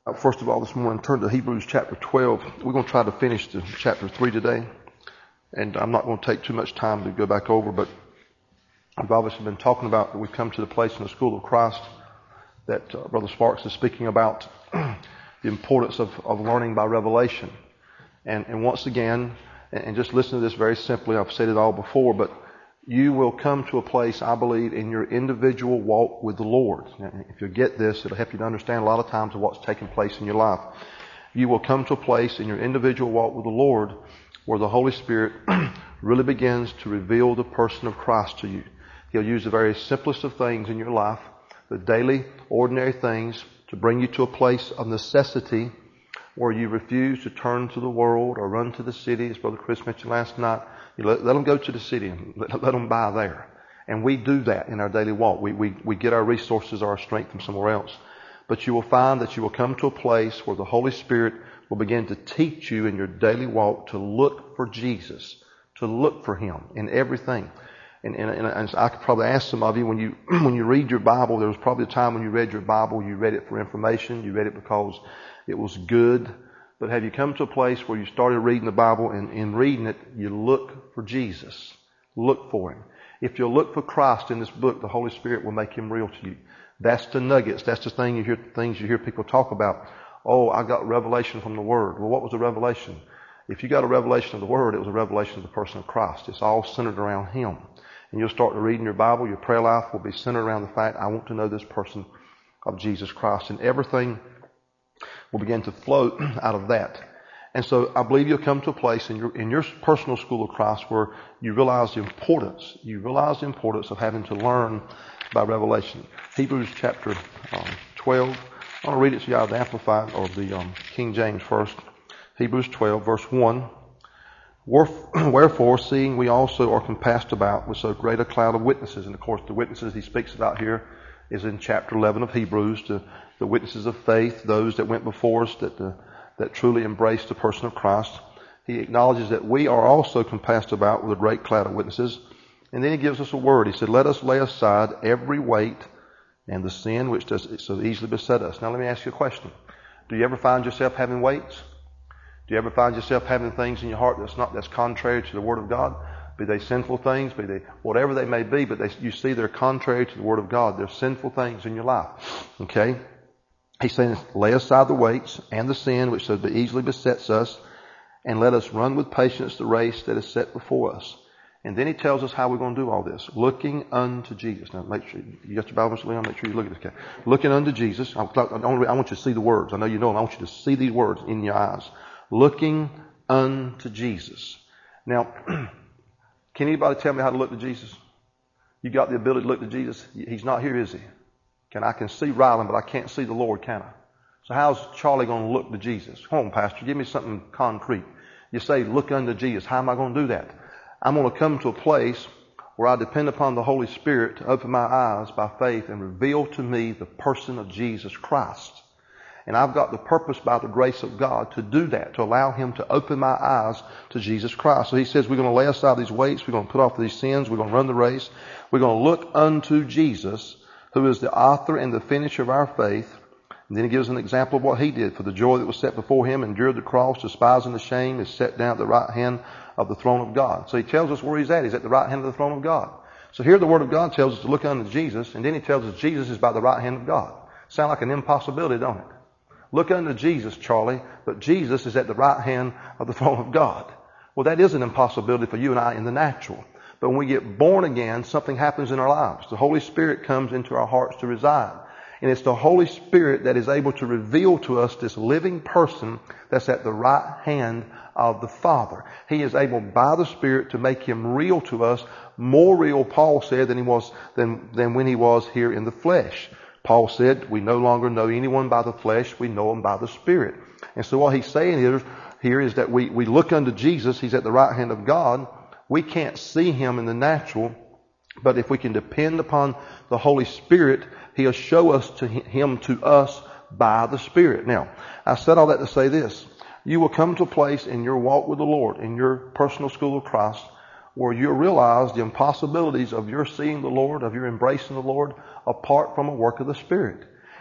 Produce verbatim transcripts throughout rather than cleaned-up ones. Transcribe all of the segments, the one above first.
Uh, First of all, this morning, turn to Hebrews chapter twelve. We're going to try to finish the chapter three today. And I'm not going to take too much time to go back over, but I've obviously been talking about that we've come to the place in the school of Christ that uh, Brother Sparks is speaking about the importance of, of learning by revelation. And, and once again, and, and just listen to this very simply, I've said it all before, but you will come to a place, I believe, in your individual walk with the Lord. Now, if you get this, it'll help you to understand a lot of times of what's taking place in your life. You will come to a place in your individual walk with the Lord where the Holy Spirit really begins to reveal the person of Christ to you. He'll use the very simplest of things in your life, the daily, ordinary things, to bring you to a place of necessity where you refuse to turn to the world or run to the city, as Brother Chris mentioned last night. You let, let them go to the city and let, let them buy there. And we do that in our daily walk. We, we, we get our resources or our strength from somewhere else. But you will find that you will come to a place where the Holy Spirit will begin to teach you in your daily walk to look for Jesus, to look for Him in everything. And, and, and I could probably ask some of you, when you when you read your Bible, there was probably a time when you read your Bible, you read it for information, you read it because it was good. But have you come to a place where you started reading the Bible and in reading it, you look for Jesus? Look for Him. If you'll look for Christ in this book, the Holy Spirit will make Him real to you. That's the nuggets. That's the thing you hear, things you hear people talk about. Oh, I got revelation from the Word. Well, what was the revelation? If you got a revelation of the Word, it was a revelation of the person of Christ. It's all centered around Him. And you'll start to read in your Bible, your prayer life will be centered around the fact, I want to know this person of Jesus Christ. And everything will begin to flow out of that. And so I believe you'll come to a place in your in your personal school of Christ where you realize the importance, you realize the importance of having to learn by revelation. Hebrews chapter um, twelve. I want to read it to you out of the Amplified or the um, King James first. Hebrews twelve, verse one. Wherefore, seeing we also are compassed about with so great a cloud of witnesses, and of course the witnesses he speaks about here is in chapter eleven of Hebrews, the, the witnesses of faith, those that went before us, that uh, that truly embraced the person of Christ. He acknowledges that we are also compassed about with a great cloud of witnesses. And then he gives us a word. He said, let us lay aside every weight and the sin which does so easily beset us. Now let me ask you a question. Do you ever find yourself having weights? Do you ever find yourself having things in your heart that's not that's contrary to the Word of God? Be they sinful things, be they whatever they may be, but they, you see they're contrary to the Word of God. They're sinful things in your life. Okay? He's saying, lay aside the weights and the sin which so easily besets us, and let us run with patience the race that is set before us. And then he tells us how we're going to do all this. Looking unto Jesus. Now make sure, you got your Bibles, Leon? Make sure you look at this guy. Looking unto Jesus. I want you to see the words. I know you know them. I want you to see these words in your eyes. Looking unto Jesus. Now, can anybody tell me how to look to Jesus? You got the ability to look to Jesus? He's not here, is he? Can I can see Ryland, but I can't see the Lord, can I? So how's Charlie going to look to Jesus? Come on, Pastor, give me something concrete. You say, look unto Jesus. How am I going to do that? I'm going to come to a place where I depend upon the Holy Spirit to open my eyes by faith and reveal to me the person of Jesus Christ. And I've got the purpose by the grace of God to do that, to allow Him to open my eyes to Jesus Christ. So He says we're going to lay aside these weights, we're going to put off these sins, we're going to run the race, we're going to look unto Jesus, who is the author and the finisher of our faith. And then He gives an example of what He did. For the joy that was set before Him, endured the cross, despising the shame, is set down at the right hand of the throne of God. So He tells us where He's at. He's at the right hand of the throne of God. So here the Word of God tells us to look unto Jesus, and then He tells us Jesus is by the right hand of God. Sound like an impossibility, don't it? Look unto Jesus, Charlie, but Jesus is at the right hand of the throne of God. Well, that is an impossibility for you and I in the natural. But when we get born again, something happens in our lives. The Holy Spirit comes into our hearts to reside. And it's the Holy Spirit that is able to reveal to us this living person that's at the right hand of the Father. He is able by the Spirit to make Him real to us, more real, Paul said, than he was than, than when He was here in the flesh. Paul said, we no longer know anyone by the flesh, we know Him by the Spirit. And so what he's saying here, here is that we, we look unto Jesus, He's at the right hand of God. We can't see Him in the natural, but if we can depend upon the Holy Spirit, He'll show us to Him to us by the Spirit. Now, I said all that to say this. You will come to a place in your walk with the Lord, in your personal school of Christ, where you realize the impossibilities of your seeing the Lord, of your embracing the Lord, apart from a work of the Spirit.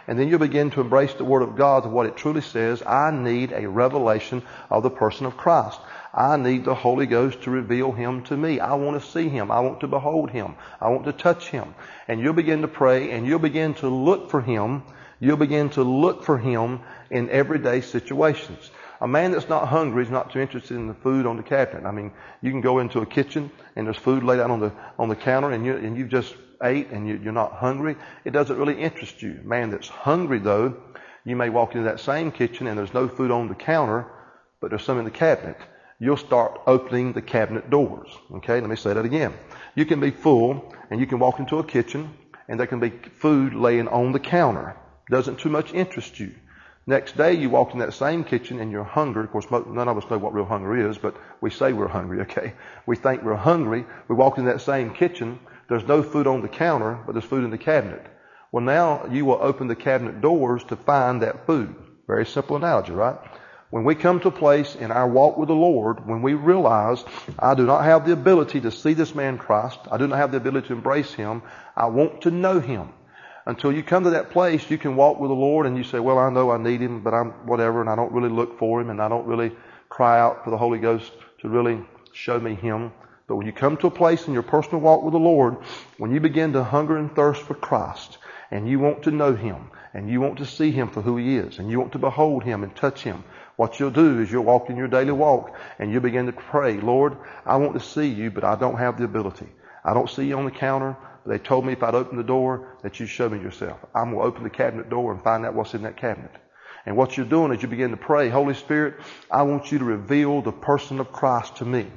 And then you'll begin to embrace the Word of God to what it truly says. I need a revelation of the person of Christ. I need the Holy Ghost to reveal Him to me. I want to see Him. I want to behold Him. I want to touch Him. And you'll begin to pray and you'll begin to look for Him. You'll begin to look for Him in everyday situations. A man that's not hungry is not too interested in the food on the cabinet. I mean, you can go into a kitchen and there's food laid out on the on the counter and you and you've just ate and you, you're not hungry. It doesn't really interest you. A man that's hungry, though, you may walk into that same kitchen and there's no food on the counter, but there's some in the cabinet. You'll start opening the cabinet doors. Okay, let me say that again. You can be full and you can walk into a kitchen and there can be food laying on the counter. Doesn't too much interest you. Next day, you walk in that same kitchen and you're hungry. Of course, none of us know what real hunger is, but we say we're hungry, okay? We think we're hungry. We walk in that same kitchen. There's no food on the counter, but there's food in the cabinet. Well, now you will open the cabinet doors to find that food. Very simple analogy, right? When we come to a place in our walk with the Lord, when we realize, I do not have the ability to see this man Christ. I do not have the ability to embrace Him. I want to know Him. Until you come to that place, you can walk with the Lord and you say, well, I know I need Him, but I'm whatever, and I don't really look for Him, and I don't really cry out for the Holy Ghost to really show me Him. But when you come to a place in your personal walk with the Lord, when you begin to hunger and thirst for Christ, and you want to know Him, and you want to see Him for who He is, and you want to behold Him and touch Him, what you'll do is you'll walk in your daily walk, and you'll begin to pray, Lord, I want to see You, but I don't have the ability. I don't see You on the counter. They told me if I'd open the door that you'd show me yourself. I'm going to open the cabinet door and find out what's in that cabinet. And what you're doing is you begin to pray, Holy Spirit, I want You to reveal the person of Christ to me.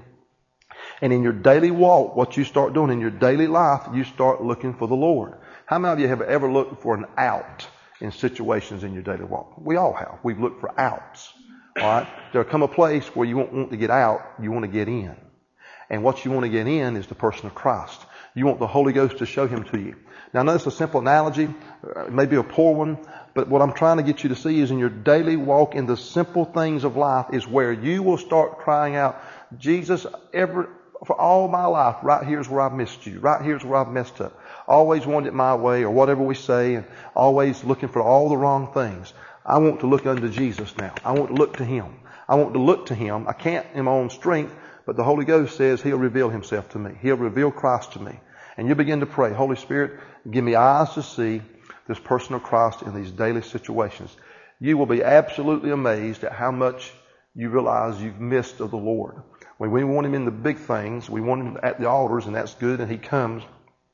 And in your daily walk, what you start doing in your daily life, you start looking for the Lord. How many of you have ever looked for an out in situations in your daily walk? We all have. We've looked for outs. All right? There'll come a place where you won't want to get out, you want to get in. And what you want to get in is the person of Christ. You want the Holy Ghost to show Him to you. Now, I know it's a simple analogy, uh, maybe a poor one, but what I'm trying to get you to see is in your daily walk, in the simple things of life, is where you will start crying out, Jesus, every, for all my life, right here's where I've missed You. Right here's where I've messed up. Always wanted it my way, or whatever we say, and always looking for all the wrong things. I want to look unto Jesus now. I want to look to Him. I want to look to Him. I can't in my own strength, but the Holy Ghost says He'll reveal Himself to me. He'll reveal Christ to me. And you begin to pray, Holy Spirit, give me eyes to see this person of Christ in these daily situations. You will be absolutely amazed at how much you realize you've missed of the Lord. When we want Him in the big things, we want Him at the altars, and that's good, and He comes.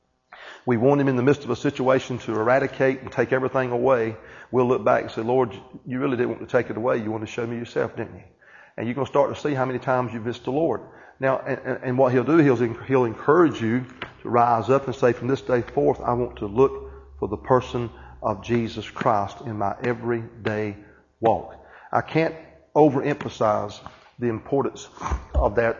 We want Him in the midst of a situation to eradicate and take everything away. We'll look back and say, Lord, You really didn't want to take it away. You wanted to show me Yourself, didn't You? And you're going to start to see how many times you've missed the Lord. Now, and, and what He'll do, he'll, he'll encourage you to rise up and say, from this day forth, I want to look for the person of Jesus Christ in my everyday walk. I can't overemphasize the importance of that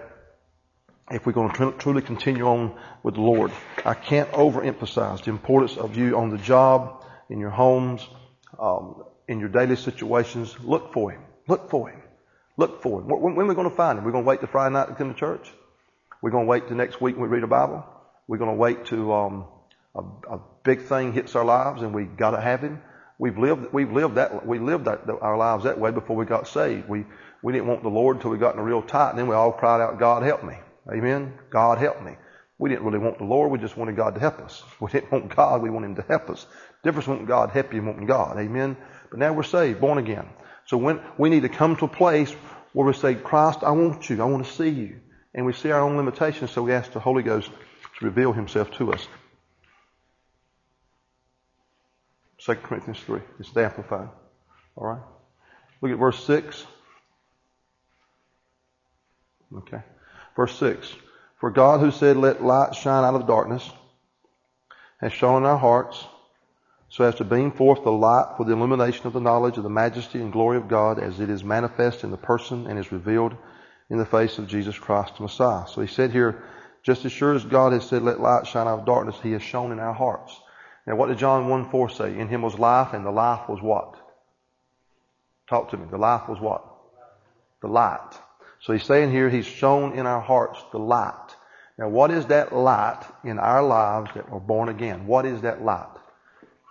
if we're going to tr- truly continue on with the Lord. I can't overemphasize the importance of you on the job, in your homes, um, in your daily situations. Look for Him. Look for Him. Look for Him. When, when are we going to find Him? We're going to wait till Friday night to come to church? We're going to wait till next week when we read a Bible? We're going to wait till um, a, a big thing hits our lives and we got to have Him? We've lived, we've lived that, we lived that, our lives that way before we got saved. We, we didn't want the Lord until we got in a real tight, and then we all cried out, God help me. Amen? God help me. We didn't really want the Lord, we just wanted God to help us. We didn't want God, we wanted Him to help us. Difference wanting God to help you and wanting God. Amen? But now we're saved, born again. So when we need to come to a place where we say, Christ, I want You, I want to see You. And we see our own limitations, so we ask the Holy Ghost to reveal Himself to us. Second Corinthians three. It's the Amplified. All right. Look at verse six. Okay. Verse six. For God, who said, let light shine out of darkness, has shone in our hearts, so as to beam forth the light for the illumination of the knowledge of the majesty and glory of God, as it is manifest in the person and is revealed in the face of Jesus Christ the Messiah. So he said here, just as sure as God has said, let light shine out of darkness, He has shone in our hearts. Now what did John one four say? In Him was life, and the life was what? Talk to me. The life was what? The light. So he's saying here, He's shone in our hearts the light. Now what is that light in our lives that are born again? What is that light? Christ.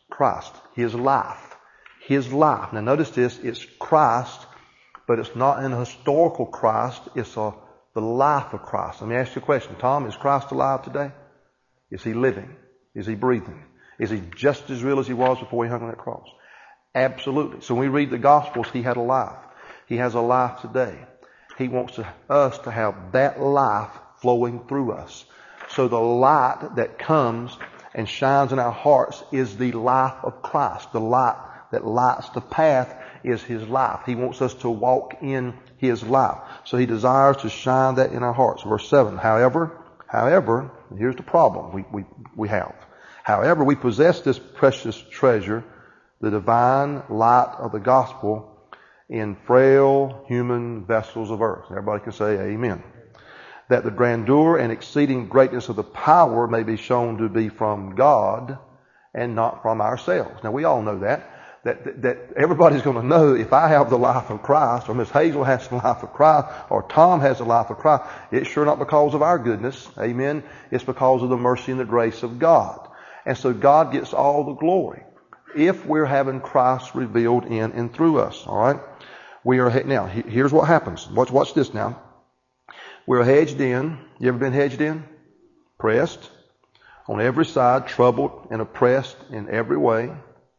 Christ. His life. His life. Now notice this, it's Christ, but it's not an historical Christ, it's a, the life of Christ. Let me ask you a question. Tom, is Christ alive today? Is He living? Is He breathing? Is He just as real as He was before He hung on that cross? Absolutely. So when we read the Gospels, He had a life. He has a life today. He wants to, us to have that life flowing through us. So the light that comes and shines in our hearts is the life of Christ. The light that lights the path is His life. He wants us to walk in His life. So He desires to shine that in our hearts. Verse seven. However, however, here's the problem we, we, we have. However, we possess this precious treasure, the divine light of the gospel, in frail human vessels of earth. Everybody can say amen. That the grandeur and exceeding greatness of the power may be shown to be from God and not from ourselves. Now we all know that. That, that, that everybody's going to know if I have the life of Christ, or Miss Hazel has the life of Christ, or Tom has the life of Christ, it's sure not because of our goodness. Amen. It's because of the mercy and the grace of God. And so God gets all the glory if we're having Christ revealed in and through us. All right. We are, now, here's what happens. Watch, watch this now. We're hedged in. You ever been hedged in? Pressed. On every side, troubled and oppressed in every way,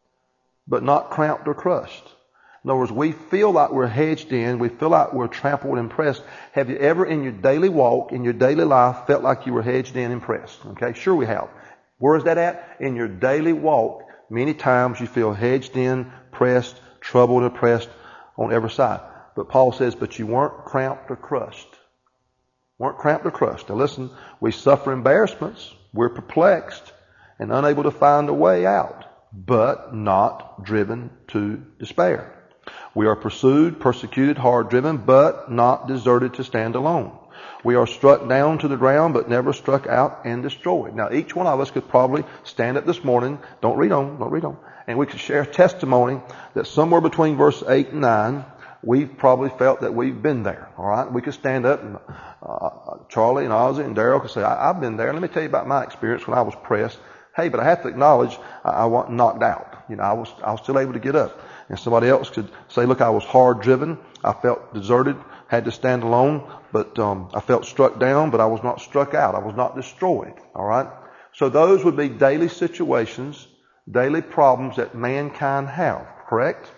but not cramped or crushed. In other words, we feel like we're hedged in. We feel like we're trampled and pressed. Have you ever in your daily walk, in your daily life, felt like you were hedged in and pressed? Okay, sure we have. Where is that at? In your daily walk, many times you feel hedged in, pressed, troubled, and oppressed on every side. But Paul says, but you weren't cramped or crushed. Weren't cramped or crushed. Now listen, we suffer embarrassments. We're perplexed and unable to find a way out, but not driven to despair. We are pursued, persecuted, hard driven, but not deserted to stand alone. We are struck down to the ground, but never struck out and destroyed. Now each one of us could probably stand up this morning. Don't read on, don't read on. And we could share testimony that somewhere between verse eight and nine, we've probably felt that we've been there. All right. We could stand up and, uh, Charlie and Ozzie and Daryl could say, I, I've been there. Let me tell you about my experience when I was pressed. Hey, but I have to acknowledge I, I wasn't knocked out. You know, I was, I was still able to get up. And somebody else could say, look, I was hard driven. I felt deserted, had to stand alone, but, um, I felt struck down, but I was not struck out. I was not destroyed. All right. So those would be daily situations, daily problems that mankind have, correct?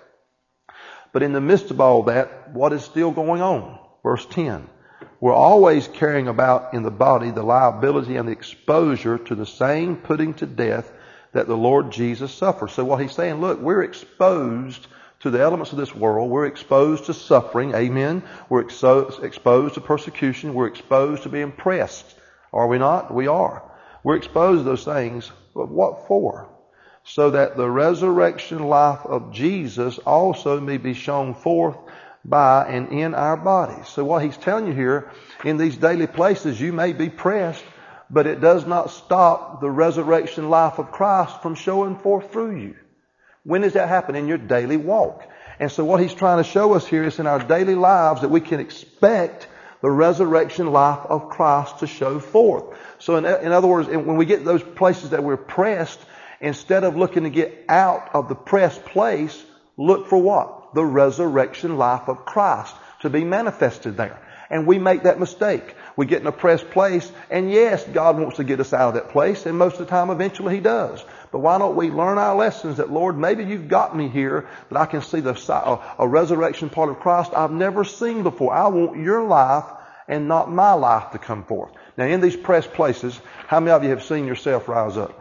But in the midst of all that, what is still going on? Verse ten. We're always carrying about in the body the liability and the exposure to the same putting to death that the Lord Jesus suffered. So what he's saying, look, we're exposed to the elements of this world. We're exposed to suffering. Amen. We're exo- exposed to persecution. We're exposed to being pressed. Are we not? We are. We're exposed to those things. But what for? So that the resurrection life of Jesus also may be shown forth by and in our bodies. So what he's telling you here, in these daily places, you may be pressed, but it does not stop the resurrection life of Christ from showing forth through you. When does that happen? In your daily walk. And so what he's trying to show us here is in our daily lives that we can expect the resurrection life of Christ to show forth. So in, in other words, when we get to those places that we're pressed, instead of looking to get out of the pressed place, look for what? The resurrection life of Christ to be manifested there. And we make that mistake. We get in a pressed place, and yes, God wants to get us out of that place, and most of the time eventually He does. But why don't we learn our lessons that, Lord, maybe You've got me here that I can see the a, a resurrection part of Christ I've never seen before. I want Your life and not my life to come forth. Now in these pressed places, how many of you have seen yourself rise up?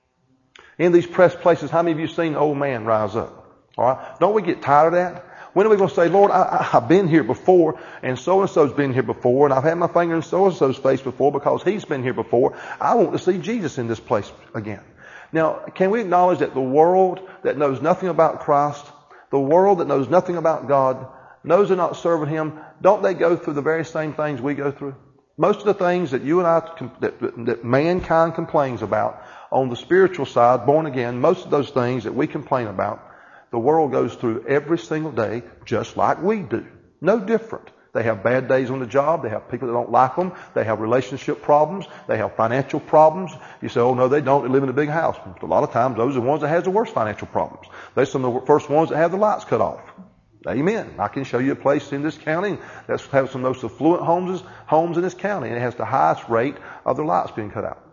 In these pressed places, how many of you have seen an old man rise up? All right. Don't we get tired of that? When are we going to say, Lord, I, I, I've been here before, and so-and-so's been here before, and I've had my finger in so-and-so's face before because he's been here before. I want to see Jesus in this place again. Now, can we acknowledge that the world that knows nothing about Christ, the world that knows nothing about God, knows they're not serving Him, don't they go through the very same things we go through? Most of the things that you and I, that, that mankind complains about on the spiritual side, born again, most of those things that we complain about, the world goes through every single day just like we do. No different. They have bad days on the job. They have people that don't like them. They have relationship problems. They have financial problems. You say, oh, no, they don't. They live in a big house. A lot of times, those are the ones that have the worst financial problems. They're some of the first ones that have the lights cut off. Amen. I can show you a place in this county that's has some of the most affluent homes, homes in this county, and it has the highest rate of their lights being cut out.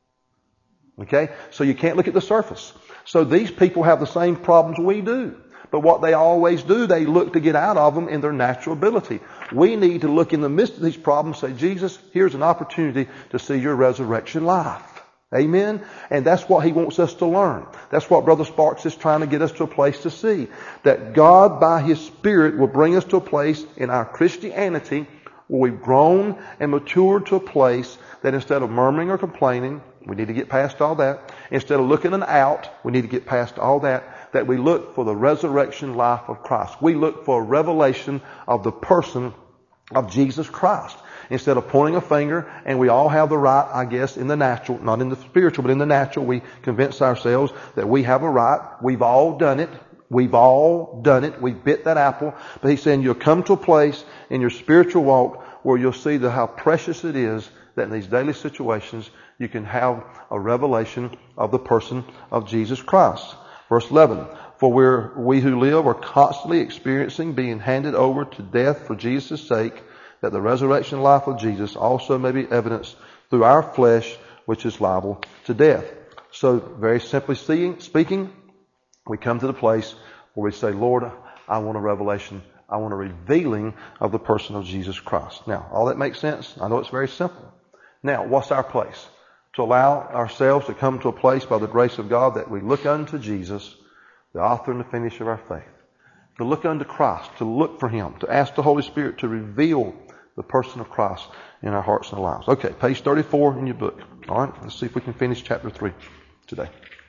Okay? So you can't look at the surface. So these people have the same problems we do. But what they always do, they look to get out of them in their natural ability. We need to look in the midst of these problems and say, Jesus, here's an opportunity to see your resurrection life. Amen? And that's what he wants us to learn. That's what Brother Sparks is trying to get us to a place to see. That God, by his Spirit, will bring us to a place in our Christianity where we've grown and matured to a place that instead of murmuring or complaining, we need to get past all that. Instead of looking an out, we need to get past all that. That we look for the resurrection life of Christ. We look for a revelation of the person of Jesus Christ. Instead of pointing a finger, and we all have the right, I guess, in the natural, not in the spiritual, but in the natural, we convince ourselves that we have a right. We've all done it. We've all done it. We've bit that apple. But he's saying you'll come to a place in your spiritual walk where you'll see the, how precious it is that in these daily situations you can have a revelation of the person of Jesus Christ. Verse eleven, for we're, we who live are constantly experiencing being handed over to death for Jesus' sake, that the resurrection life of Jesus also may be evidenced through our flesh, which is liable to death. So, very simply speaking, we come to the place where we say, Lord, I want a revelation. I want a revealing of the person of Jesus Christ. Now, all that makes sense? I know it's very simple. Now, what's our place? To allow ourselves to come to a place by the grace of God that we look unto Jesus, the author and the finisher of our faith. To look unto Christ, to look for him, to ask the Holy Spirit to reveal the person of Christ in our hearts and our lives. Okay, page thirty-four in your book. All right, let's see if we can finish chapter three today.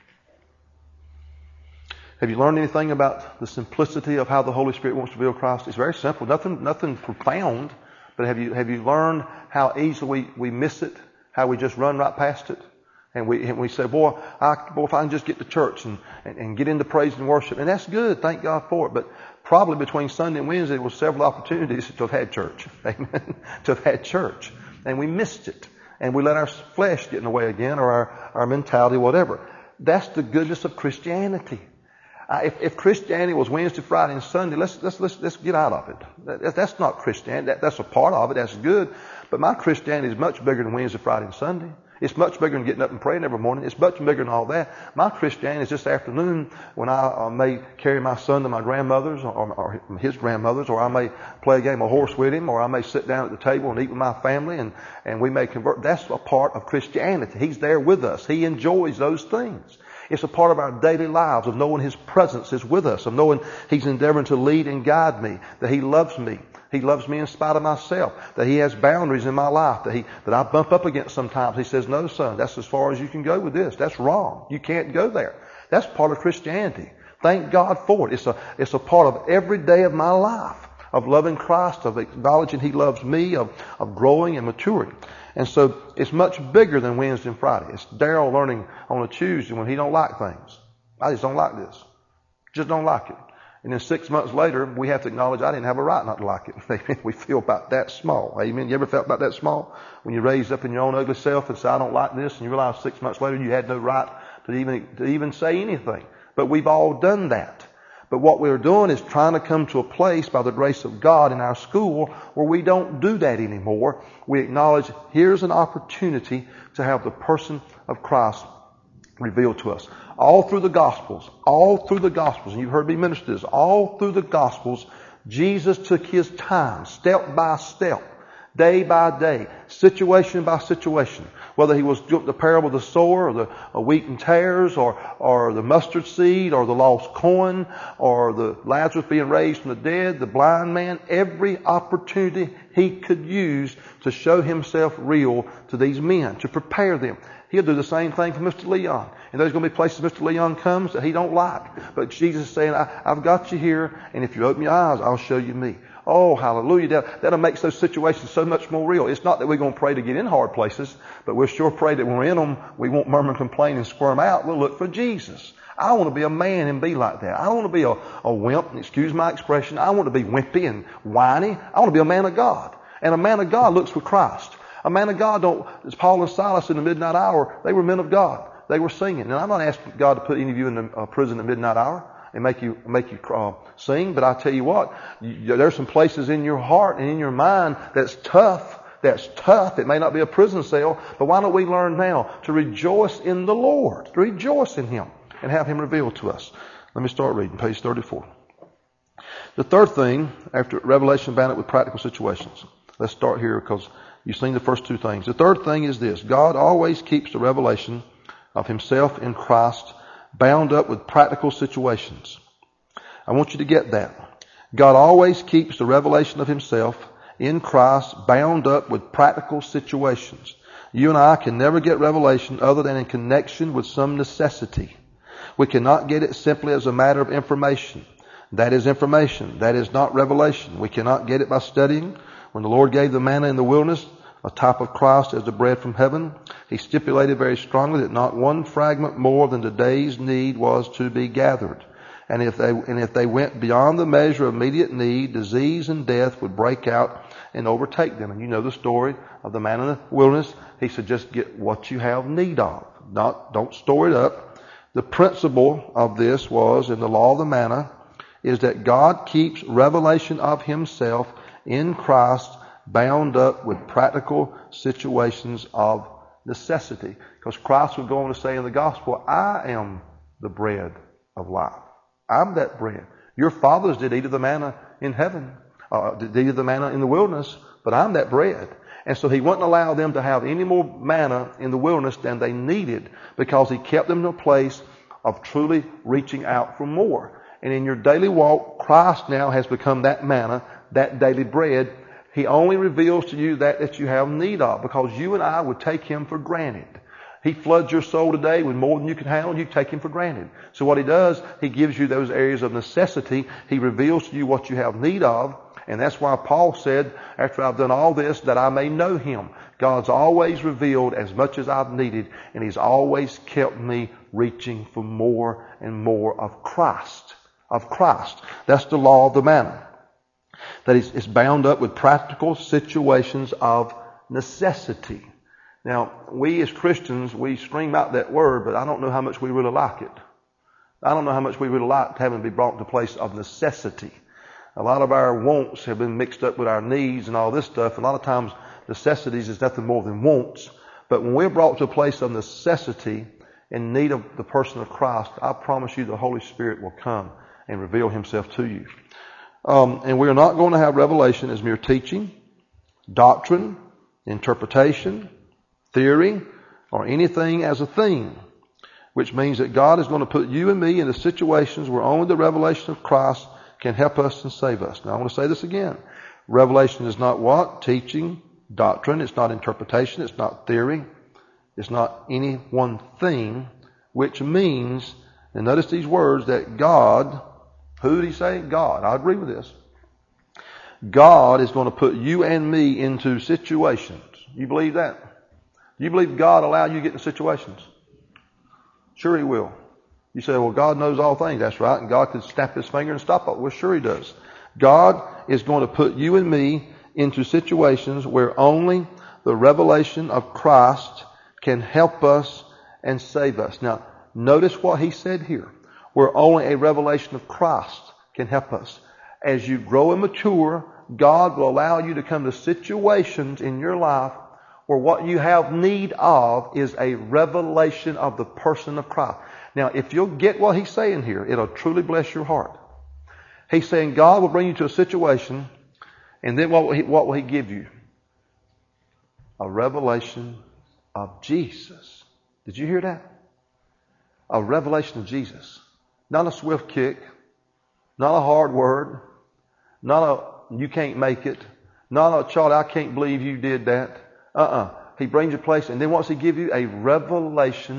Have you learned anything about the simplicity of how the Holy Spirit wants to reveal Christ? It's very simple, nothing, nothing profound. But have you have you learned how easily we, we miss it? How we just run right past it? And we and we say, boy, I, boy, if I can just get to church and, and, and get into praise and worship. And that's good, thank God for it. But probably between Sunday and Wednesday, there were several opportunities to have had church. Amen. To have had church. And we missed it. And we let our flesh get in the way again, or our, our mentality, whatever. That's the goodness of Christianity. Uh, if, if Christianity was Wednesday, Friday, and Sunday, let's let's let's, let's get out of it. That, that's not Christianity. That, that's a part of it. That's good. But my Christianity is much bigger than Wednesday, Friday, and Sunday. It's much bigger than getting up and praying every morning. It's much bigger than all that. My Christianity is this afternoon when I uh, may carry my son to my grandmother's or, or his grandmother's, or I may play a game of horse with him, or I may sit down at the table and eat with my family, and, and we may convert. That's a part of Christianity. He's there with us. He enjoys those things. It's a part of our daily lives, of knowing his presence is with us, of knowing he's endeavoring to lead and guide me, that he loves me. He loves me in spite of myself, that he has boundaries in my life, that he that I bump up against sometimes. He says, no, son, that's as far as you can go with this. That's wrong. You can't go there. That's part of Christianity. Thank God for it. It's a, it's a part of every day of my life, of loving Christ, of acknowledging he loves me, of, of growing and maturing. And so it's much bigger than Wednesday and Friday. It's Daryl learning on a Tuesday when he don't like things. I just don't like this. Just don't like it. And then six months later, we have to acknowledge I didn't have a right not to like it. We feel about that small. Amen. You ever felt about that small? When you're raised up in your own ugly self and say, I don't like this, and you realize six months later you had no right to even, to even say anything. But we've all done that. But what we're doing is trying to come to a place by the grace of God in our school where we don't do that anymore. We acknowledge here's an opportunity to have the person of Christ revealed to us. All through the Gospels, all through the Gospels, and you've heard me minister this, all through the Gospels, Jesus took his time, step by step, day by day, situation by situation. Whether he was doing the parable of the sower, or the uh, wheat and tares, or, or the mustard seed, or the lost coin, or the Lazarus being raised from the dead, the blind man, every opportunity he could use to show himself real to these men, to prepare them. He'll do the same thing for Mister Leon. And there's going to be places Mister Leon comes that he don't like. But Jesus is saying, I, I've got you here, and if you open your eyes, I'll show you me. Oh, hallelujah. That, that'll make those situations so much more real. It's not that we're going to pray to get in hard places, but we'll sure pray that when we're in them, we won't murmur and complain and squirm out. We'll look for Jesus. I want to be a man and be like that. I don't want to be a, a wimp, excuse my expression. I want to be wimpy and whiny. I want to be a man of God. And a man of God looks for Christ. A man of God don't, as Paul and Silas in the midnight hour, they were men of God. They were singing. And I'm not asking God to put any of you in the uh, prison at midnight hour and make you make you uh, sing. But I tell you what, you, there's some places in your heart and in your mind that's tough. That's tough. It may not be a prison cell, but why don't we learn now to rejoice in the Lord, to rejoice in Him and have Him revealed to us. Let me start reading, page thirty-four. The third thing, after revelation bound it with practical situations. Let's start here because you've seen the first two things. The third thing is this. God always keeps the revelation of Himself in Christ bound up with practical situations. I want you to get that. God always keeps the revelation of Himself in Christ bound up with practical situations. You and I can never get revelation other than in connection with some necessity. We cannot get it simply as a matter of information. That is information. That is not revelation. We cannot get it by studying. When the Lord gave the manna in the wilderness, a type of Christ as the bread from heaven, He stipulated very strongly that not one fragment more than the day's need was to be gathered. And if they, and if they went beyond the measure of immediate need, disease and death would break out and overtake them. And you know the story of the man in the wilderness. He said, just get what you have need of. Not, don't store it up. The principle of this was, in the law of the manna, is that God keeps revelation of Himself in Christ bound up with practical situations of necessity. Because Christ would go on to say in the gospel, I am the bread of life. I'm that bread. Your fathers did eat of the manna in heaven, uh, did eat of the manna in the wilderness, but I'm that bread. And so He wouldn't allow them to have any more manna in the wilderness than they needed, because He kept them in a place of truly reaching out for more. And in your daily walk, Christ now has become that manna, that daily bread. He only reveals to you that that you have need of, because you and I would take Him for granted. He floods your soul today with more than you can handle. You take Him for granted. So what He does, He gives you those areas of necessity. He reveals to you what you have need of. And that's why Paul said, after I've done all this, that I may know Him. God's always revealed as much as I've needed, and He's always kept me reaching for more and more of Christ. Of Christ. That's the law of the manna. That is, it's bound up with practical situations of necessity. Now, we as Christians, we scream out that word, but I don't know how much we really like it. I don't know how much we really like having to be brought to a place of necessity. A lot of our wants have been mixed up with our needs and all this stuff. A lot of times, necessities is nothing more than wants. But when we're brought to a place of necessity in need of the person of Christ, I promise you the Holy Spirit will come and reveal Himself to you. Um, and we are not going to have revelation as mere teaching, doctrine, interpretation, theory, or anything as a theme, which means that God is going to put you and me into situations where only the revelation of Christ can help us and save us. Now I want to say this again. Revelation is not what? Teaching, doctrine. It's not interpretation. It's not theory. It's not any one thing, which means, and notice these words, that God, who did He say? God. I agree with this. God is going to put you and me into situations. You believe that? Do you believe God allowed you to get in situations? Sure He will. You say, well, God knows all things. That's right. And God could snap His finger and stop it. Well, sure He does. God is going to put you and me into situations where only the revelation of Christ can help us and save us. Now, notice what He said here. Where only a revelation of Christ can help us. As you grow and mature, God will allow you to come to situations in your life where what you have need of is a revelation of the person of Christ. Now, if you'll get what He's saying here, it'll truly bless your heart. He's saying God will bring you to a situation, and then what will He, what will He give you? A revelation of Jesus. Did you hear that? A revelation of Jesus. Not a swift kick, not a hard word, not a you can't make it, not a child, I can't believe you did that. Uh-uh. He brings you a place, and then wants to give you a revelation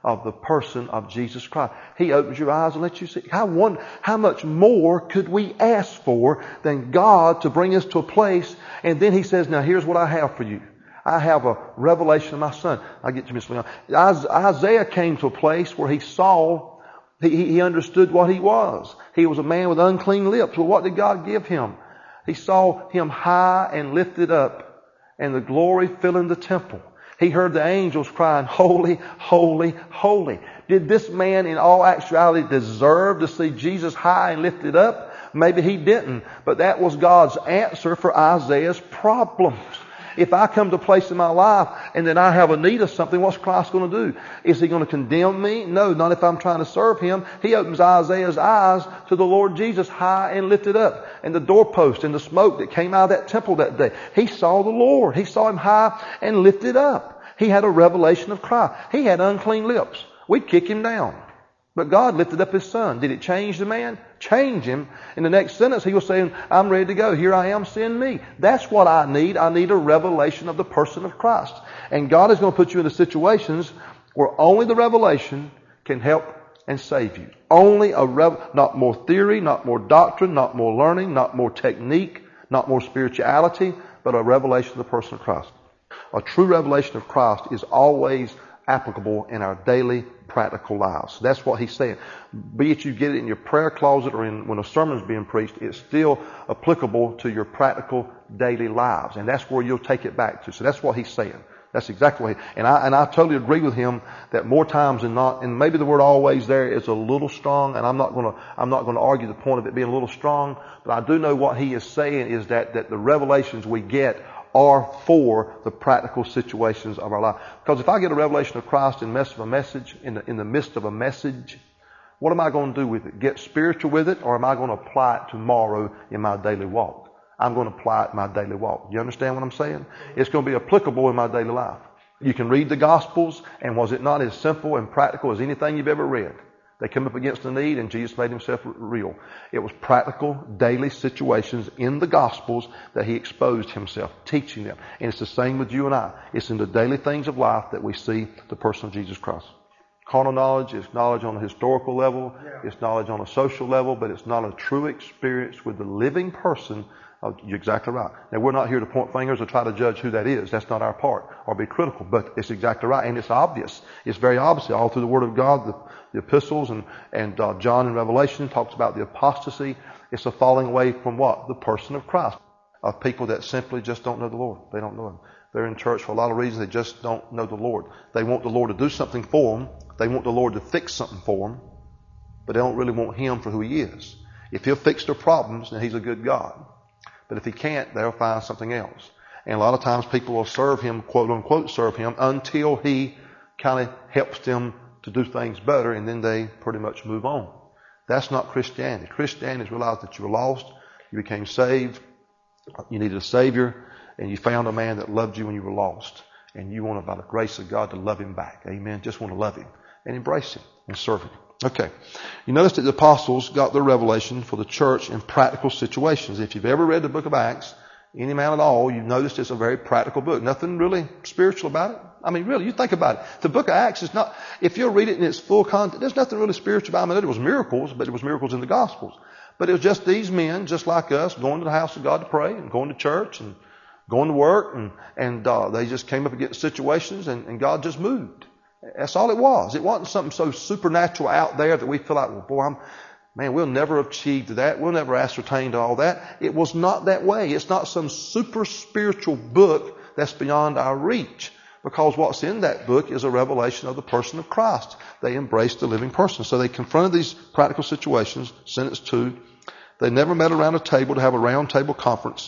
of the person of Jesus Christ. He opens your eyes and lets you see. How one, how much more could we ask for than God to bring us to a place? And then He says, now here's what I have for you. I have a revelation of my Son. I'll get to Miss Leon. Isaiah came to a place where he saw, he, he understood what he was. He was a man with unclean lips. Well, what did God give him? He saw him high and lifted up, and the glory filling the temple. He heard the angels crying, holy, holy, holy. Did this man in all actuality deserve to see Jesus high and lifted up? Maybe he didn't. But that was God's answer for Isaiah's problems. If I come to a place in my life and then I have a need of something, what's Christ going to do? Is He going to condemn me? No, not if I'm trying to serve Him. He opens Isaiah's eyes to the Lord Jesus high and lifted up. And the doorpost and the smoke that came out of that temple that day. He saw the Lord. He saw Him high and lifted up. He had a revelation of Christ. He had unclean lips. We'd kick him down. But God lifted up His Son. Did it change the man? Change him. In the next sentence, He was saying, I'm ready to go. Here I am, send me. That's what I need. I need a revelation of the person of Christ. And God is going to put you into situations where only the revelation can help and save you. Only a rev- not more theory, not more doctrine, not more learning, not more technique, not more spirituality, but a revelation of the person of Christ. A true revelation of Christ is always applicable in our daily practical lives. That's what He's saying. Be it you get it in your prayer closet or in, when a sermon is being preached, it's still applicable to your practical daily lives. And that's where you'll take it back to. So that's what He's saying. That's exactly what he, and I, and I totally agree with him that more times than not, and maybe the word always there is a little strong, and I'm not going to, I'm not going to argue the point of it being a little strong, but I do know what he is saying is that, that the revelations we get are for the practical situations of our life. Because if I get a revelation of Christ in the midst of a message, in the, in the midst of a message, what am I going to do with it? Get spiritual with it, or am I going to apply it tomorrow in my daily walk? I'm going to apply it in my daily walk. You understand what I'm saying? It's going to be applicable in my daily life. You can read the Gospels, and was it not as simple and practical as anything you've ever read? They come up against a need, and Jesus made Himself real. It was practical, daily situations in the Gospels that He exposed Himself, teaching them. And it's the same with you and I. It's in the daily things of life that we see the person of Jesus Christ. Carnal knowledge is knowledge on a historical level. Yeah. It's knowledge on a social level, but it's not a true experience with the living person. Oh, you're exactly right. Now, we're not here to point fingers or try to judge who that is. That's not our part, or be critical. But it's exactly right, and it's obvious. It's very obvious all through the Word of God, the, the epistles, and and uh, John in Revelation talks about the apostasy. It's a falling away from what? The person of Christ, of people that simply just don't know the Lord. They don't know Him. They're in church for a lot of reasons. They just don't know the Lord. They want the Lord to do something for them. They want the Lord to fix something for them, but they don't really want Him for who He is. If He'll fix their problems, then He's a good God. But if He can't, they'll find something else. And a lot of times people will serve Him, quote unquote, serve Him until He kind of helps them to do things better, and then they pretty much move on. That's not Christianity. Christianity is realize that you were lost, you became saved, you needed a Savior, and you found a man that loved you when you were lost. And you want, by the grace of God, to love Him back. Amen. Just want to love Him and embrace Him and serve Him. Okay. You notice that the apostles got their revelation for the church in practical situations. If you've ever read the book of Acts, any amount at all, you've noticed it's a very practical book. Nothing really spiritual about it. I mean, really, you think about it. The book of Acts is not, if you'll read it in its full content, there's nothing really spiritual about it. I mean, it was miracles, but it was miracles in the Gospels. But it was just these men, just like us, going to the house of God to pray and going to church and going to work, and, and uh, they just came up against situations, and, and God just moved. That's all it was. It wasn't something so supernatural out there that we feel like, well, boy, I'm, man, we'll never achieve that. We'll never ascertain all that. It was not that way. It's not some super spiritual book that's beyond our reach, because what's in that book is a revelation of the person of Christ. They embraced the living person. So they confronted these practical situations. Sentence two, they never met around a table to have a round table conference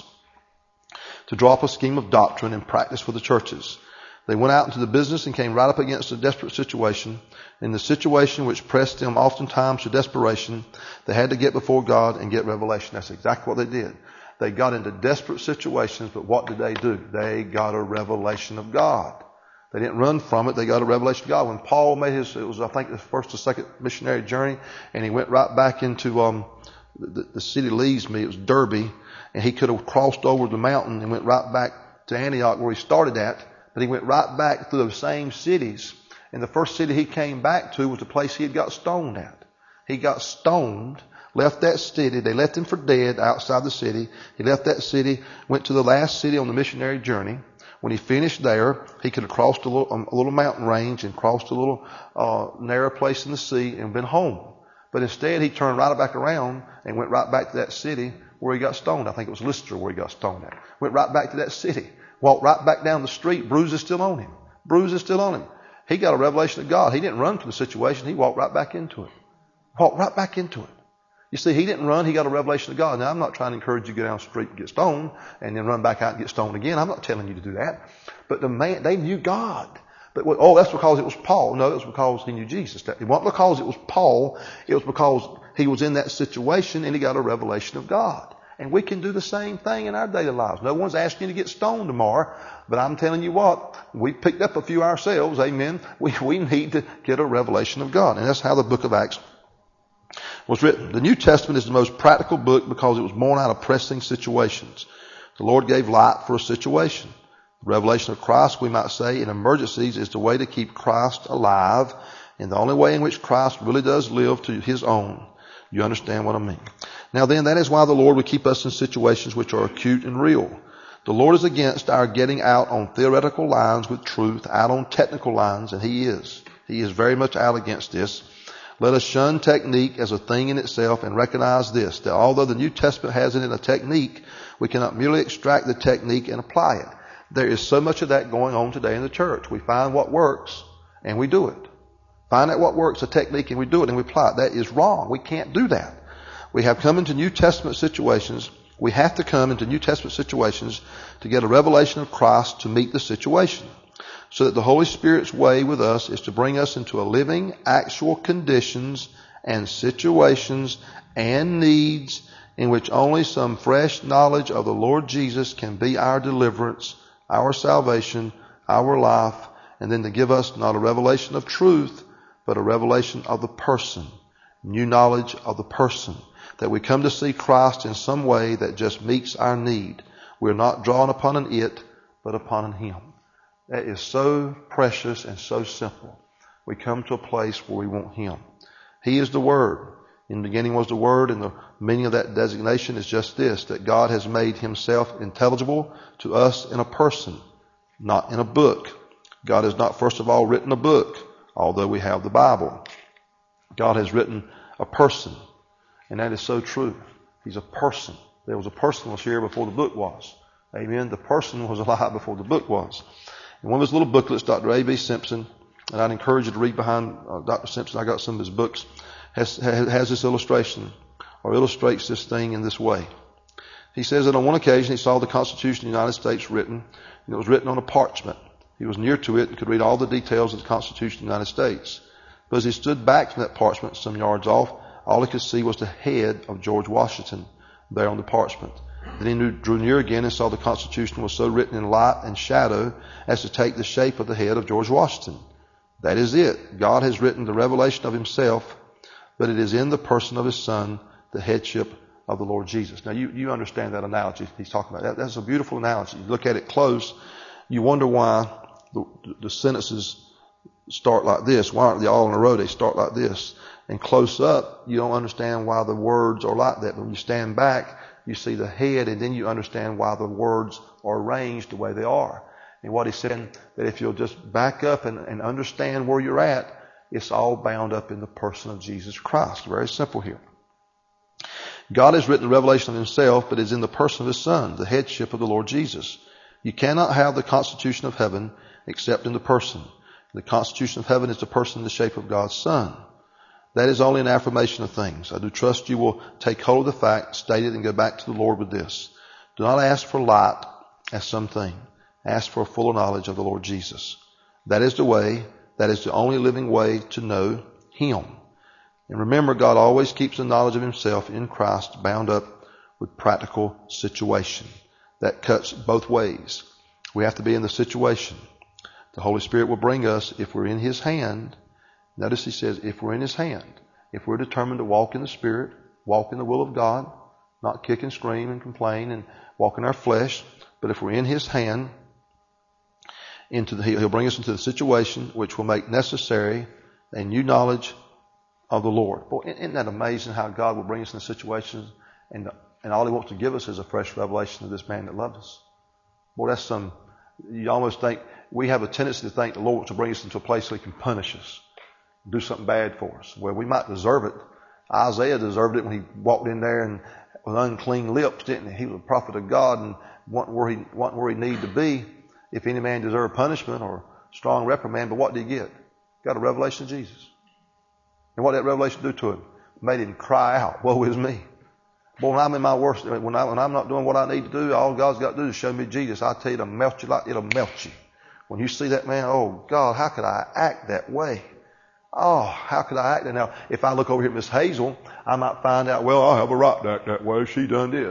to draw up a scheme of doctrine and practice for the churches. They went out into the business and came right up against a desperate situation. In the situation which pressed them oftentimes to desperation, they had to get before God and get revelation. That's exactly what they did. They got into desperate situations, but what did they do? They got a revelation of God. They didn't run from it. They got a revelation of God. When Paul made his, it was, I think, the first or second missionary journey, and he went right back into um, the, the city leaves me. It was Derbe, and he could have crossed over the mountain and went right back to Antioch where he started at. But he went right back through those same cities And the first city he came back to was the place he had got stoned at. He got stoned, left that city. They left him for dead outside the city. He left that city, went to the last city on the missionary journey. When he finished there, he could have crossed a little, a little mountain range and crossed a little uh, narrow place in the sea and been home. But instead, he turned right back around and went right back to that city where he got stoned. I think it was Lystra where he got stoned at. Went right back to that city. Walked right back down the street. Bruises still on him. Bruises still on him. He got a revelation of God. He didn't run from the situation. He walked right back into it. Walked right back into it. You see, he didn't run. He got a revelation of God. Now, I'm not trying to encourage you to go down the street and get stoned and then run back out and get stoned again. I'm not telling you to do that. But the man, they knew God. But, oh, that's because it was Paul. No, it was because he knew Jesus. It wasn't because it was Paul. It was because he was in that situation and he got a revelation of God. And we can do the same thing in our daily lives. No one's asking you to get stoned tomorrow. But I'm telling you what, we picked up a few ourselves. Amen. We, we need to get a revelation of God. And that's how the book of Acts was written. The New Testament is the most practical book because it was born out of pressing situations. The Lord gave light for a situation. The revelation of Christ, we might say, in emergencies is the way to keep Christ alive, and the only way in which Christ really does live to his own. You understand what I mean? Now then, that is why the Lord would keep us in situations which are acute and real. The Lord is against our getting out on theoretical lines with truth, out on technical lines, and he is. He is very much out against this. Let us shun technique as a thing in itself and recognize this, that although the New Testament has in it a technique, we cannot merely extract the technique and apply it. There is so much of that going on today in the church. We find what works and we do it. Find out what works, a technique, and we do it and we apply it. That is wrong. We can't do that. We have come into New Testament situations. We have to come into New Testament situations to get a revelation of Christ to meet the situation. So that the Holy Spirit's way with us is to bring us into a living, actual conditions and situations and needs in which only some fresh knowledge of the Lord Jesus can be our deliverance, our salvation, our life, and then to give us not a revelation of truth, but a revelation of the person, new knowledge of the person, that we come to see Christ in some way that just meets our need. We're not drawn upon an it, but upon an him. That is so precious and so simple. We come to a place where we want him. He is the Word. In the beginning was the Word, and the meaning of that designation is just this, that God has made himself intelligible to us in a person, not in a book. God has not first of all written a book, although we have the Bible. God has written a person, and that is so true. He's a person. There was a person was here before the book was. Amen. The person was alive before the book was. In one of his little booklets, Doctor A B Simpson, and I'd encourage you to read behind uh, Doctor Simpson. I got some of his books. Has, has this illustration, or illustrates this thing in this way. He says that on one occasion he saw the Constitution of the United States written, and it was written on a parchment. He was near to it and could read all the details of the Constitution of the United States. But as he stood back from that parchment some yards off, all he could see was the head of George Washington there on the parchment. Then he knew, drew near again and saw the Constitution was so written in light and shadow as to take the shape of the head of George Washington. That is it. God has written the revelation of himself, but it is in the person of his Son, the headship of the Lord Jesus. Now, you, you understand that analogy he's talking about. That, that's a beautiful analogy. You look at it close, you wonder why the, the sentences start like this. Why aren't they all in a row? They start like this. And close up, you don't understand why the words are like that. But when you stand back, you see the head, and then you understand why the words are arranged the way they are. And what he's saying, that if you'll just back up and, and understand where you're at, it's all bound up in the person of Jesus Christ. Very simple here. God has written the revelation of himself, but is in the person of his Son, the headship of the Lord Jesus. You cannot have the Constitution of heaven except in the person. The Constitution of heaven is the person in the shape of God's Son. That is only an affirmation of things. I do trust you will take hold of the fact, state it, and go back to the Lord with this. Do not ask for light as something. Ask for a fuller knowledge of the Lord Jesus. That is the way, that is the only living way to know him. And remember, God always keeps the knowledge of himself in Christ bound up with practical situation. That cuts both ways. We have to be in the situation. The Holy Spirit will bring us, if we're in his hand. Notice he says, if we're in his hand, if we're determined to walk in the Spirit, walk in the will of God, not kick and scream and complain and walk in our flesh, but if we're in his hand, into the, he'll bring us into the situation which will make necessary a new knowledge of the Lord. Boy, isn't that amazing how God will bring us into situations and, and all he wants to give us is a fresh revelation of this man that loves us. Boy, that's some, you almost think, we have a tendency to think the Lord wants to bring us into a place where he can punish us, do something bad for us. Well, we might deserve it. Isaiah deserved it when he walked in there and with unclean lips, didn't he? He was a prophet of God and wasn't where he, wasn't where he needed to be. If any man deserved punishment or strong reprimand, but what did he get? Got a revelation of Jesus. And what did that revelation do to him? Made him cry out, woe is me. Boy, when I'm in my worst, when, I, when I'm not doing what I need to do, all God's got to do is show me Jesus. I tell you, it'll melt you like it'll melt you. When you see that man, oh God, how could I act that way? Oh, how could I act that? Now, if I look over here at Miss Hazel, I might find out, well, I have a right to act that way. She done this.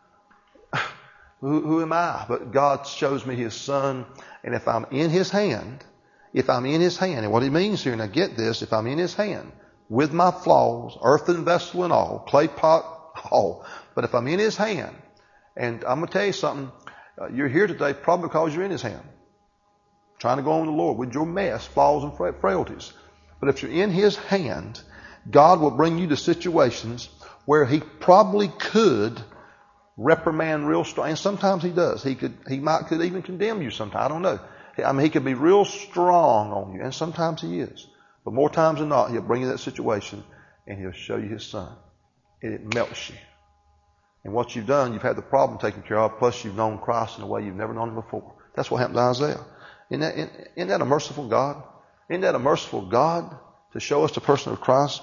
who, who am I? But God shows me his son. And if I'm in his hand, if I'm in his hand, and what he means here, and I get this, if I'm in his hand, with my flaws, earthen vessel and all, clay pot, all, but if I'm in his hand, and I'm going to tell you something, uh, you're here today probably because you're in his hand, trying to go on with the Lord with your mess, flaws and fra- frailties. But if you're in his hand, God will bring you to situations where he probably could reprimand real strong. And sometimes he does. He could, he might could even condemn you sometimes. I don't know. I mean, he could be real strong on you. And sometimes he is. But more times than not, he'll bring you that situation and he'll show you his son. And it melts you. And what you've done, you've had the problem taken care of, plus you've known Christ in a way you've never known him before. That's what happened to Isaiah. Isn't that, isn't that a merciful God? Isn't that a merciful God to show us the person of Christ?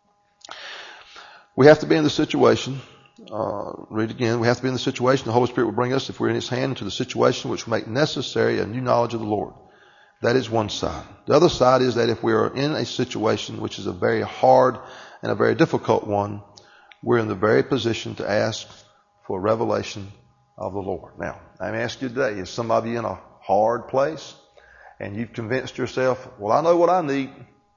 We have to be in the situation, uh, read again, we have to be in the situation the Holy Spirit will bring us, if we're in his hand, into the situation which will make necessary a new knowledge of the Lord. That is one side. The other side is that if we are in a situation which is a very hard and a very difficult one, we're in the very position to ask for a revelation of the Lord. Now, I'm asking you today, is some of you in a hard place and you've convinced yourself, well, I know what I need.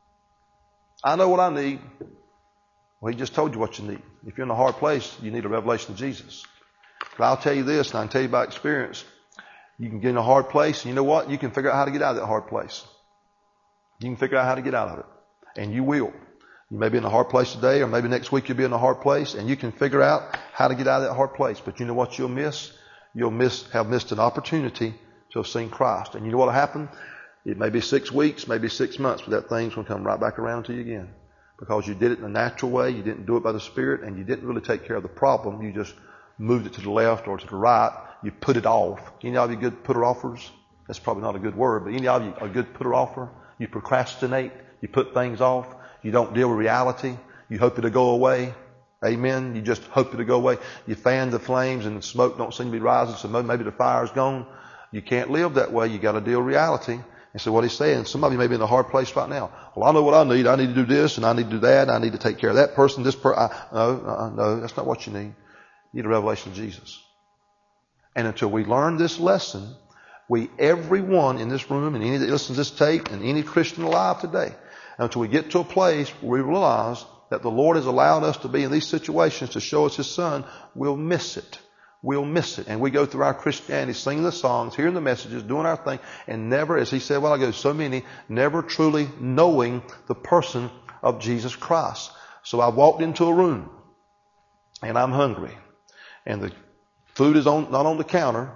I know what I need. Well, he just told you what you need. If you're in a hard place, you need a revelation of Jesus. But I'll tell you this, and I can tell you by experience, you can get in a hard place, and you know what? You can figure out how to get out of that hard place. You can figure out how to get out of it. And you will. You may be in a hard place today, or maybe next week you'll be in a hard place, and you can figure out how to get out of that hard place. But you know what you'll miss? You'll miss, have missed an opportunity to have seen Christ. And you know what will happen? It may be six weeks, maybe six months, but that thing's going to come right back around to you again. Because you did it in a natural way, you didn't do it by the Spirit, and you didn't really take care of the problem. You just moved it to the left or to the right. You put it off. Any of you good putter-offers? That's probably not a good word, but any of you are good putter-offer? You procrastinate. You put things off. You don't deal with reality. You hope it'll go away. Amen. You just hope it'll go away. You fan the flames and the smoke don't seem to be rising, so maybe the fire's gone. You can't live that way. You got to deal with reality. And so what he's saying, some of you may be in a hard place right now. Well, I know what I need. I need to do this and I need to do that. And I need to take care of that person, this person. No, uh, no, that's not what you need. You need a revelation of Jesus. And until we learn this lesson, we, everyone in this room and any that listens to this tape and any Christian alive today, until we get to a place where we realize that the Lord has allowed us to be in these situations to show us his son, we'll miss it. We'll miss it. And we go through our Christianity, singing the songs, hearing the messages, doing our thing, and never, as he said a while ago, so many, never truly knowing the person of Jesus Christ. So I walked into a room, and I'm hungry. And the food is on, not on the counter.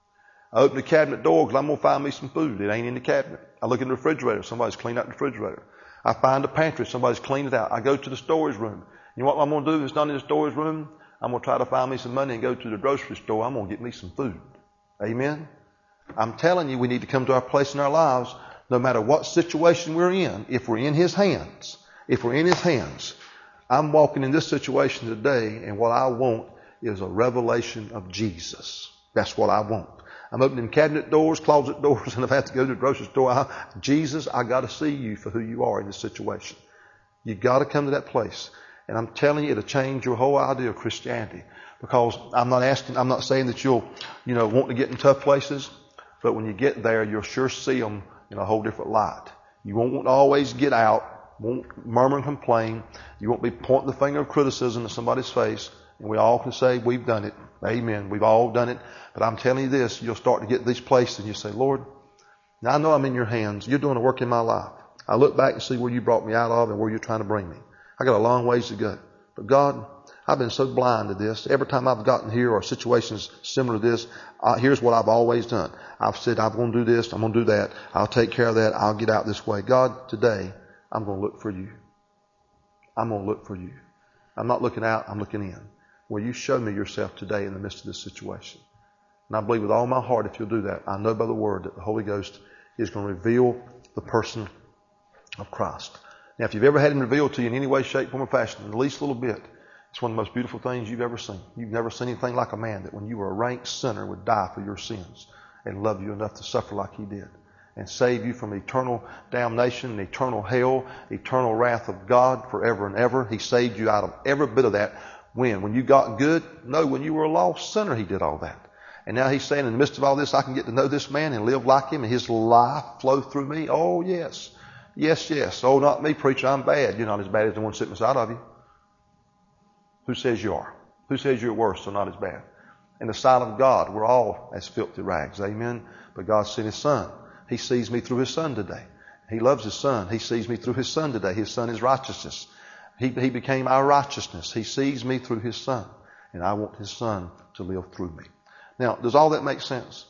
I open the cabinet door because I'm going to find me some food. It ain't in the cabinet. I look in the refrigerator. Somebody's cleaned out the refrigerator. I find a pantry. Somebody's cleaned it out. I go to the storage room. You know what I'm going to do if it's not in the storage room? I'm going to try to find me some money and go to the grocery store. I'm going to get me some food. Amen? I'm telling you, we need to come to our place in our lives, no matter what situation we're in, if we're in his hands. If we're in his hands. I'm walking in this situation today, and what I want is a revelation of Jesus. That's what I want. I'm opening cabinet doors, closet doors, and if I have to go to the grocery store, I, Jesus, I got to see you for who you are in this situation. You got to come to that place. And I'm telling you, it'll change your whole idea of Christianity. Because I'm not asking, I'm not saying that you'll, you know, want to get in tough places, but when you get there, you'll sure see them in a whole different light. You won't want to always get out, won't murmur and complain. You won't be pointing the finger of criticism at somebody's face. And we all can say, we've done it. Amen. We've all done it. But I'm telling you this, you'll start to get these places and you say, Lord, Now I know I'm in your hands. You're doing a work in my life. I look back and see where you brought me out of and where you're trying to bring me. I got a long ways to go. But God, I've been so blind to this. Every time I've gotten here or situations similar to this, uh, here's what I've always done. I've said, I'm going to do this. I'm going to do that. I'll take care of that. I'll get out this way. God, today, I'm going to look for you. I'm going to look for you. I'm not looking out. I'm looking in. Will you show me yourself today in the midst of this situation? And I believe with all my heart, if you'll do that, I know by the word that the Holy Ghost is going to reveal the person of Christ. Now, if you've ever had him revealed to you in any way, shape, form, or fashion, at least a little bit, it's one of the most beautiful things you've ever seen. You've never seen anything like a man that when you were a rank sinner would die for your sins and love you enough to suffer like he did and save you from eternal damnation, eternal hell, eternal wrath of God forever and ever. He saved you out of every bit of that. When? When you got good? No, when you were a lost sinner, he did all that. And now he's saying in the midst of all this, I can get to know this man and live like him and his life flow through me. Oh, yes. Yes, yes. Oh, not me, preacher. I'm bad. You're not as bad as the one sitting beside of you. Who says you are? Who says you're worse or not as bad? In the sight of God, we're all as filthy rags. Amen. But God sent his son. He sees me through his son today. He loves his son. He sees me through his son today. His son is righteousness. He, he became our righteousness. He sees me through his son. And I want his son to live through me. Now, does all that make sense?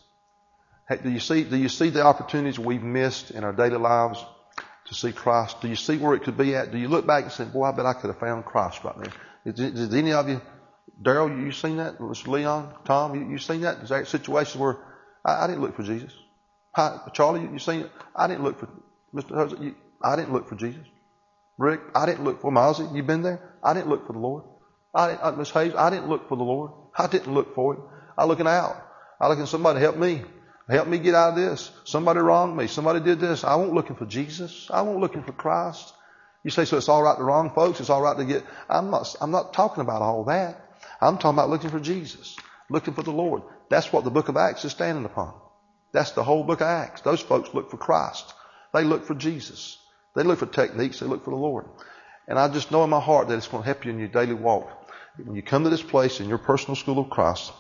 Do you see, do you see the opportunities we've missed in our daily lives to see Christ? Do you see where it could be at? Do you look back and say, boy, I bet I could have found Christ right there? Did, did any of you, Daryl, you, you seen that? Mister Leon, Tom, you, you seen that? Is there situations where I, I didn't look for Jesus? Hi, Charlie, you, you seen it? I didn't look for Mister Jose, you, I didn't look for Jesus. Rick, I didn't look for Mozzie. You been there? I didn't look for the Lord. I didn't, uh, Miss Hayes, I didn't look for the Lord. I didn't look for him. I looking out. I looking somebody help me. Help me get out of this. Somebody wronged me. Somebody did this. I wasn't looking for Jesus. I wasn't looking for Christ. You say, so it's all right to wrong folks. It's all right to get, I'm not, I'm not talking about all that. I'm talking about looking for Jesus, looking for the Lord. That's what the book of Acts is standing upon. That's the whole book of Acts. Those folks look for Christ. They look for Jesus. They look for techniques. They look for the Lord. And I just know in my heart that it's going to help you in your daily walk. When you come to this place in your personal school of Christ,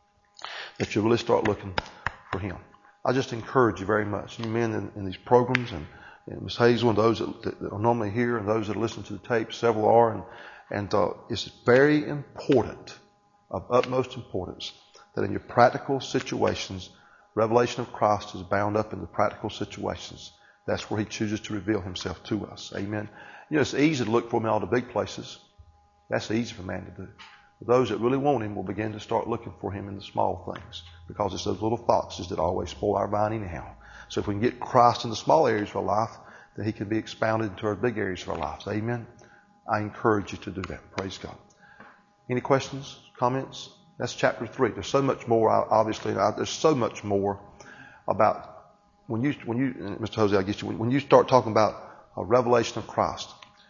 that you really start looking for him. I just encourage you very much. You men in, in these programs, and, and Miss Hazel and those that, that, that are normally here and those that listen to the tape, several are, and, and uh, it's very important, of utmost importance, that in your practical situations, revelation of Christ is bound up in the practical situations. That's where he chooses to reveal himself to us. Amen. You know, it's easy to look for him in all the big places. That's easy for man to do. But those that really want him will begin to start looking for him in the small things, because it's those little foxes that always spoil our vine anyhow. So if we can get Christ in the small areas of our life, then he can be expounded into our big areas of our lives. Amen. I encourage you to do that. Praise God. Any questions, comments? That's chapter three. There's so much more, obviously. There's so much more about when you, when you, Mister Jose, I get you, when you start talking about a revelation of Christ,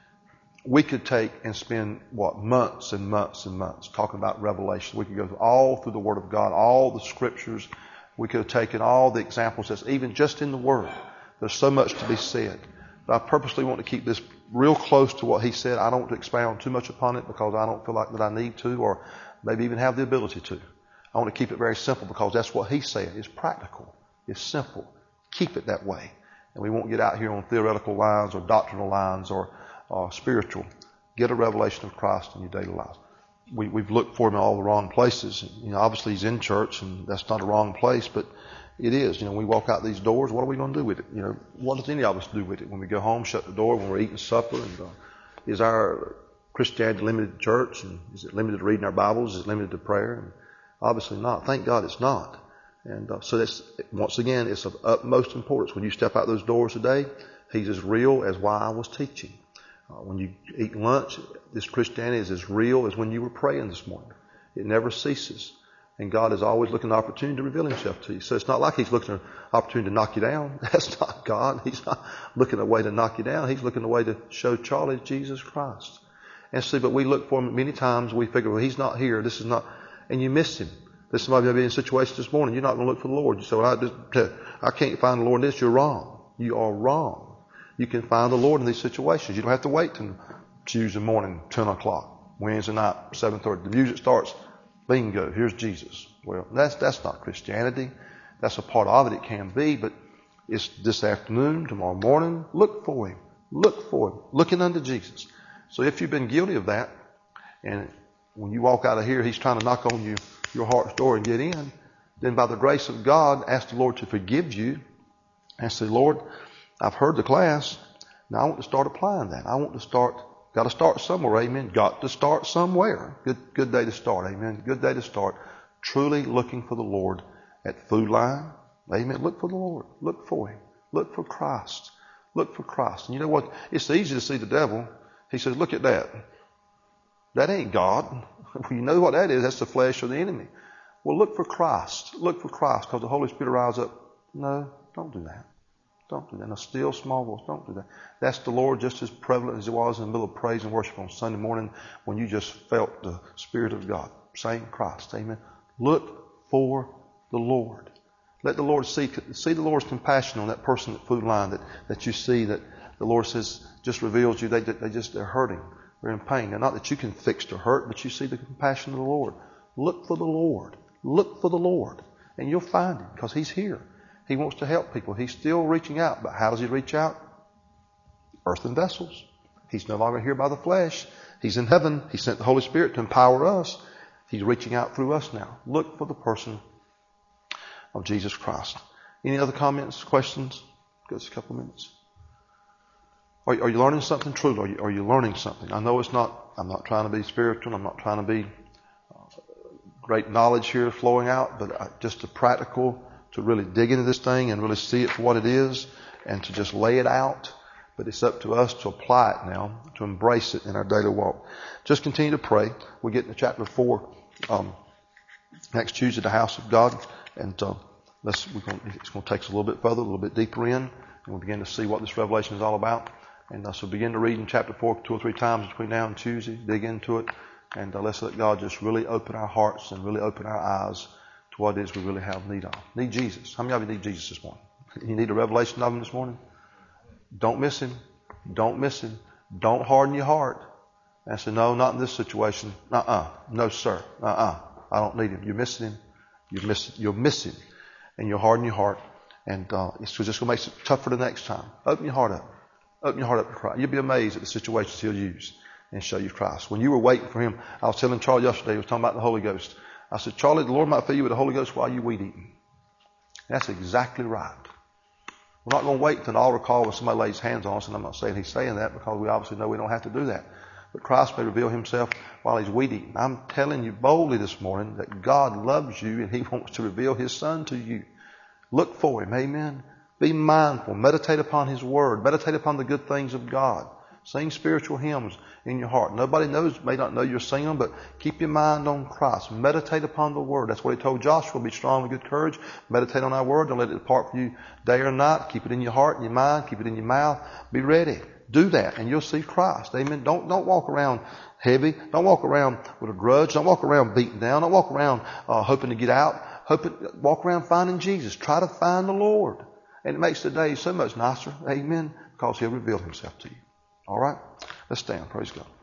we could take and spend, what, months and months and months talking about revelation. We could go all through the Word of God, all the Scriptures. We could have taken all the examples that's even just in the Word. There's so much to be said. But I purposely want to keep this real close to what he said. I don't want to expound too much upon it because I don't feel like that I need to, or maybe even have the ability to. I want to keep it very simple because that's what he said. It's practical. It's simple. Keep it that way. And we won't get out here on theoretical lines or doctrinal lines or Uh, spiritual. Get a revelation of Christ in your daily life. We, we've looked for him in all the wrong places. You know, obviously he's in church, and that's not a wrong place, but it is. You know, we walk out these doors. What are we going to do with it? You know, what does any of us do with it when we go home? Shut the door when we're eating supper. And uh, is our Christianity limited to church? And is it limited to reading our Bibles? Is it limited to prayer? And obviously not. Thank God it's not. And uh, so that's, once again, it's of utmost importance. When you step out those doors today, he's as real as why I was teaching. Uh, when you eat lunch, this Christianity is as real as when you were praying this morning. It never ceases. And God is always looking for an opportunity to reveal himself to you. So it's not like he's looking for an opportunity to knock you down. That's not God. He's not looking at a way to knock you down. He's looking at a way to show Charlie Jesus Christ. And see, but we look for him many times. We figure, well, he's not here. This is not, and you miss him. There's somebody may be in a situation this morning. You're not going to look for the Lord. You say, well, I, just, I can't find the Lord in this. You're wrong. You are wrong. You can find the Lord in these situations. You don't have to wait till Tuesday morning, ten o'clock, Wednesday night, seven thirty. The music starts, bingo, here's Jesus. Well, that's that's not Christianity. That's a part of it. It can be, but It's this afternoon, tomorrow morning. Look for him. Look for him. Looking unto Jesus. So if you've been guilty of that, and when you walk out of here, he's trying to knock on you, your heart's door and get in, then by the grace of God, ask the Lord to forgive you and say, Lord, I've heard the class. Now I want to start applying that. I want to start, got to start somewhere, amen. Got to start somewhere. Good, good day to start, amen. Good day to start. Truly looking for the Lord at Food Line, amen. Look for the Lord. Look for him. Look for Christ. Look for Christ. And you know what? It's easy to see the devil. He says, look at that. That ain't God. You know what that is. That's the flesh of the enemy. Well, look for Christ. Look for Christ, because the Holy Spirit will rise up. No, don't do that. Don't do that. In a still, small voice, don't do that. That's the Lord just as prevalent as it was in the middle of praise and worship on Sunday morning when you just felt the Spirit of God saying Christ. Amen. Look for the Lord. Let the Lord see, see the Lord's compassion on that person at Food Line that, that you see that the Lord says just reveals you. They, they just, they're hurting. They're in pain. Now, not that you can fix their hurt, but you see the compassion of the Lord. Look for the Lord. Look for the Lord. And you'll find him, because he's here. He wants to help people. He's still reaching out. But how does he reach out? Earthen vessels. He's no longer here by the flesh. He's in heaven. He sent the Holy Spirit to empower us. He's reaching out through us now. Look for the person of Jesus Christ. Any other comments, questions? Just a couple of minutes. Are, are you learning something truly? Are you, are you learning something? I know it's not, I'm not trying to be spiritual. I'm not trying to be uh, great knowledge here flowing out, but uh, just a practical to really dig into this thing and really see it for what it is and to just lay it out. But it's up to us to apply it now, to embrace it in our daily walk. Just continue to pray. We'll get into chapter four um, next Tuesday, the house of God. And uh, let's, we're going, it's going to take us a little bit further, a little bit deeper in, and we'll begin to see what this revelation is all about. And uh, so begin to read in chapter four two or three times between now and Tuesday. Dig into it. And uh, let's let God just really open our hearts and really open our eyes to what it is we really have need of. Need Jesus. How many of you need Jesus this morning? You need a revelation of him this morning? Don't miss him. Don't miss him. Don't harden your heart. And say, no, not in this situation. Uh-uh. No, sir. Uh-uh. I don't need him. You're missing him. You're missing, you're missing. And you'll harden your heart. And uh, it's just going to make it tougher the next time. Open your heart up. Open your heart up to Christ. You'll be amazed at the situations he'll use and show you Christ. When you were waiting for him, I was telling Charlie yesterday, he was talking about the Holy Ghost. I said, Charlie, the Lord might fill you with the Holy Ghost while you're weed eating. That's exactly right. We're not going to wait until an altar call when somebody lays hands on us, and I'm not saying he's saying that because we obviously know we don't have to do that. But Christ may reveal himself while he's weed eating. I'm telling you boldly this morning that God loves you and he wants to reveal his Son to you. Look for him. Amen. Be mindful. Meditate upon his word. Meditate upon the good things of God. Sing spiritual hymns in your heart. Nobody knows, may not know you're singing them, but keep your mind on Christ. Meditate upon the word. That's what he told Joshua. Be strong and good courage. Meditate on our word. Don't let it depart from you day or night. Keep it in your heart and your mind. Keep it in your mouth. Be ready. Do that and you'll see Christ. Amen. Don't, don't walk around heavy. Don't walk around with a grudge. Don't walk around beaten down. Don't walk around uh, hoping to get out. Hoping, walk around finding Jesus. Try to find the Lord. And it makes the day so much nicer. Amen. Because he'll reveal himself to you. All right? Let's stand. Praise God.